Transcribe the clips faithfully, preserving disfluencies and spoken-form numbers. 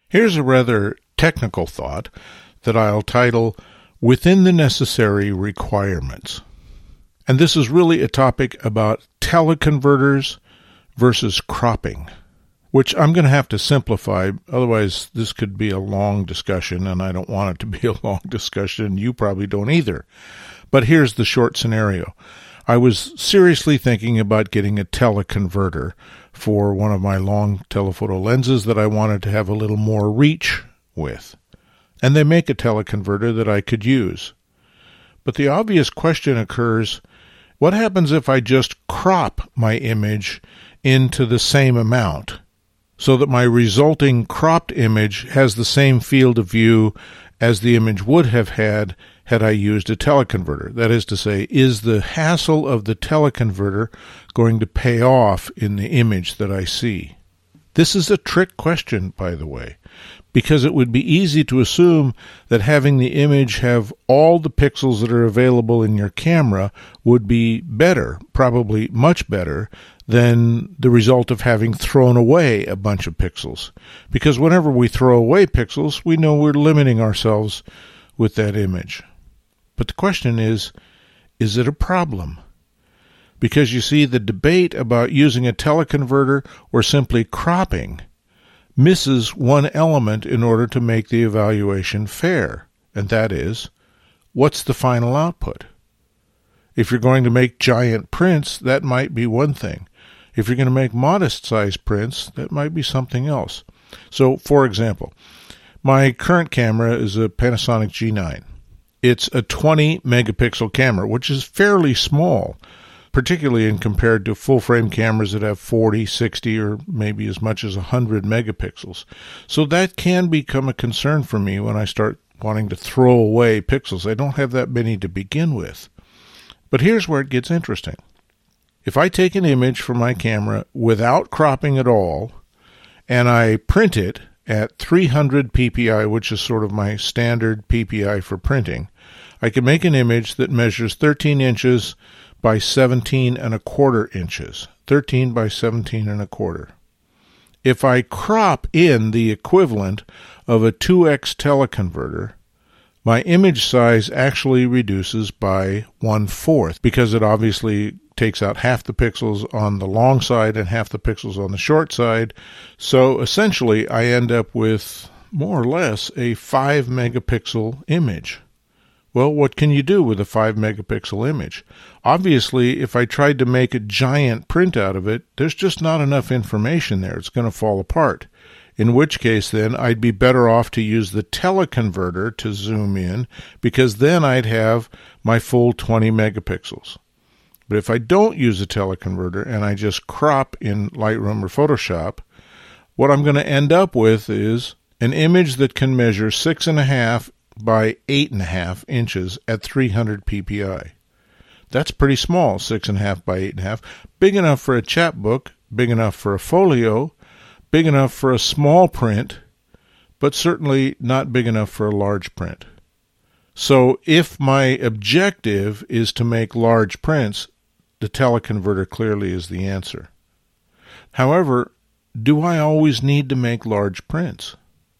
Here's a rather technical thought that I'll title, Within the Necessary Requirements. And this is really a topic about teleconverters versus cropping, which I'm going to have to simplify. Otherwise, this could be a long discussion, and I don't want it to be a long discussion. You probably don't either. But here's the short scenario. I was seriously thinking about getting a teleconverter for one of my long telephoto lenses that I wanted to have a little more reach with. And they make a teleconverter that I could use. But the obvious question occurs, what happens if I just crop my image into the same amount so that my resulting cropped image has the same field of view as the image would have had had I used a teleconverter? That is to say, is the hassle of the teleconverter going to pay off in the image that I see? This is a trick question, by the way, because it would be easy to assume that having the image have all the pixels that are available in your camera would be better, probably much better, than the result of having thrown away a bunch of pixels. Because whenever we throw away pixels, we know we're limiting ourselves with that image. But the question is, is it a problem? Because you see, the debate about using a teleconverter or simply cropping misses one element in order to make the evaluation fair, and that is, what's the final output? If you're going to make giant prints, that might be one thing. If you're going to make modest-sized prints, that might be something else. So, for example, my current camera is a Panasonic G nine. It's a twenty megapixel camera, which is fairly small, particularly in compared to full-frame cameras that have forty, sixty, or maybe as much as one hundred megapixels. So that can become a concern for me when I start wanting to throw away pixels. I don't have that many to begin with. But here's where it gets interesting. If I take an image from my camera without cropping at all, and I print it at three hundred P P I, which is sort of my standard P P I for printing, I can make an image that measures thirteen inches by seventeen and a quarter inches. thirteen by seventeen and a quarter. If I crop in the equivalent of a two X teleconverter, my image size actually reduces by one-fourth, because it obviously takes out half the pixels on the long side and half the pixels on the short side. So essentially, I end up with more or less a five megapixel image. Well, what can you do with a five megapixel image? Obviously, if I tried to make a giant print out of it, there's just not enough information there. It's going to fall apart. In which case, then, I'd be better off to use the teleconverter to zoom in, because then I'd have my full twenty megapixels. But if I don't use a teleconverter and I just crop in Lightroom or Photoshop, what I'm going to end up with is an image that can measure six and a half by eight and a half inches at three hundred P P I. That's pretty small, six and a half by eight and a half. Big enough for a chapbook, big enough for a folio, big enough for a small print, but certainly not big enough for a large print. So if my objective is to make large prints, the teleconverter clearly is the answer. However, do I always need to make large prints?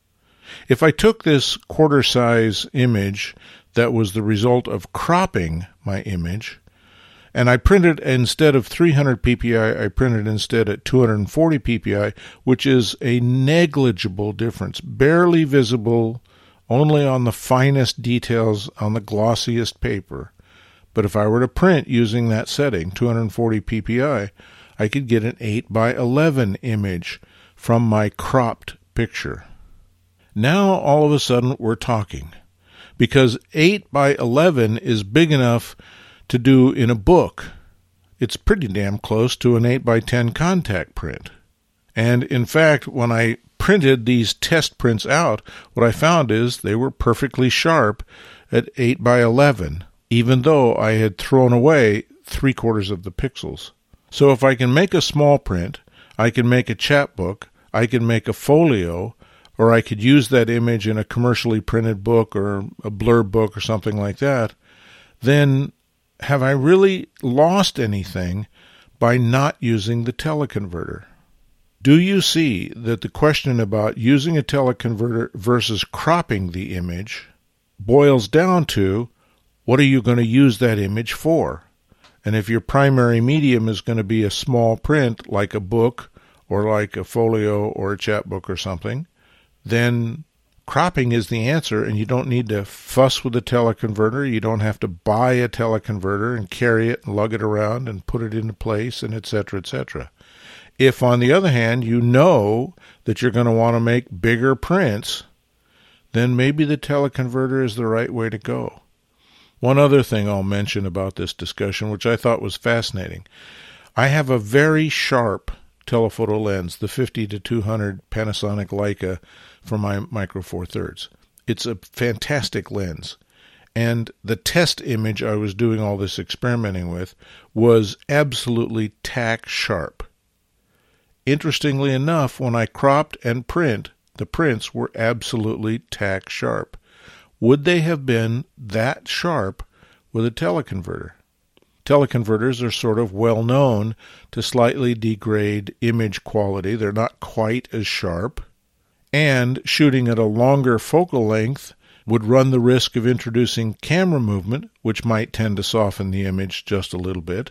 If I took this quarter-size image that was the result of cropping my image, and I printed instead of three hundred P P I, I printed instead at two hundred forty P P I, which is a negligible difference, barely visible, only on the finest details on the glossiest paper. But if I were to print using that setting, two hundred forty P P I, I could get an eight by eleven image from my cropped picture. Now, all of a sudden, we're talking, because eight by eleven is big enough to do in a book. It's pretty damn close to an eight by ten contact print. And in fact, when I printed these test prints out, what I found is they were perfectly sharp at eight by eleven, even though I had thrown away three quarters of the pixels. So if I can make a small print, I can make a chapbook, I can make a folio, or I could use that image in a commercially printed book or a blurb book or something like that, then have I really lost anything by not using the teleconverter? Do you see that the question about using a teleconverter versus cropping the image boils down to, what are you going to use that image for? And if your primary medium is going to be a small print, like a book or like a folio or a chapbook or something, then cropping is the answer, and you don't need to fuss with a teleconverter. You don't have to buy a teleconverter and carry it and lug it around and put it into place, and et cetera, et cetera. If, on the other hand, you know that you're going to want to make bigger prints, then maybe the teleconverter is the right way to go. One other thing I'll mention about this discussion, which I thought was fascinating. I have a very sharp telephoto lens, the fifty to two hundred Panasonic Leica for my Micro Four Thirds. It's a fantastic lens. And the test image I was doing all this experimenting with was absolutely tack sharp. Interestingly enough, when I cropped and print, the prints were absolutely tack sharp. Would they have been that sharp with a teleconverter? Teleconverters are sort of well known to slightly degrade image quality. They're not quite as sharp. And shooting at a longer focal length would run the risk of introducing camera movement, which might tend to soften the image just a little bit.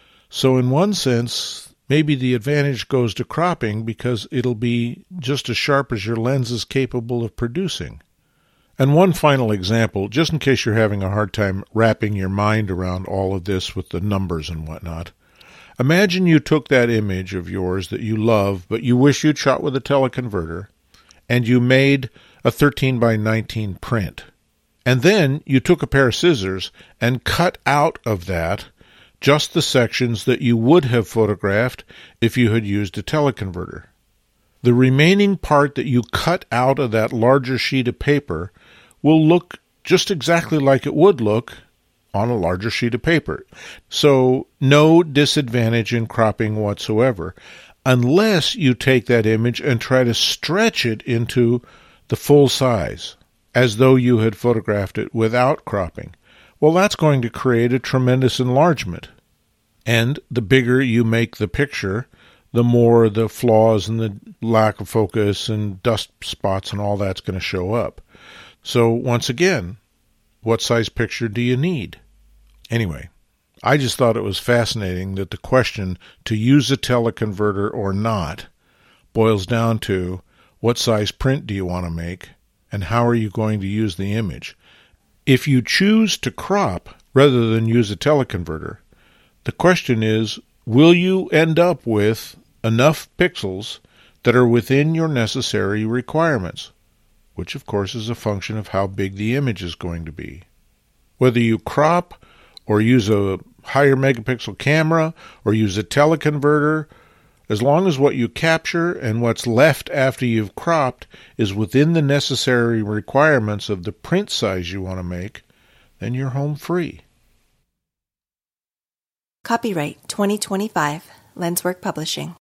So in one sense, maybe the advantage goes to cropping because it'll be just as sharp as your lens is capable of producing. And one final example, just in case you're having a hard time wrapping your mind around all of this with the numbers and whatnot. Imagine you took that image of yours that you love, but you wish you'd shot with a teleconverter, and you made a thirteen by nineteen print. And then you took a pair of scissors and cut out of that just the sections that you would have photographed if you had used a teleconverter. The remaining part that you cut out of that larger sheet of paper will look just exactly like it would look on a larger sheet of paper. So no disadvantage in cropping whatsoever, unless you take that image and try to stretch it into the full size, as though you had photographed it without cropping. Well, that's going to create a tremendous enlargement. And the bigger you make the picture, the more the flaws and the lack of focus and dust spots and all that's going to show up. So once again, what size picture do you need? Anyway, I just thought it was fascinating that the question to use a teleconverter or not boils down to what size print do you want to make and how are you going to use the image. If you choose to crop rather than use a teleconverter, the question is, will you end up with enough pixels that are within your necessary requirements, which of course is a function of how big the image is going to be. Whether you crop or use a higher megapixel camera or use a teleconverter, as long as what you capture and what's left after you've cropped is within the necessary requirements of the print size you want to make, then you're home free. Copyright twenty twenty-five, Lenswork Publishing.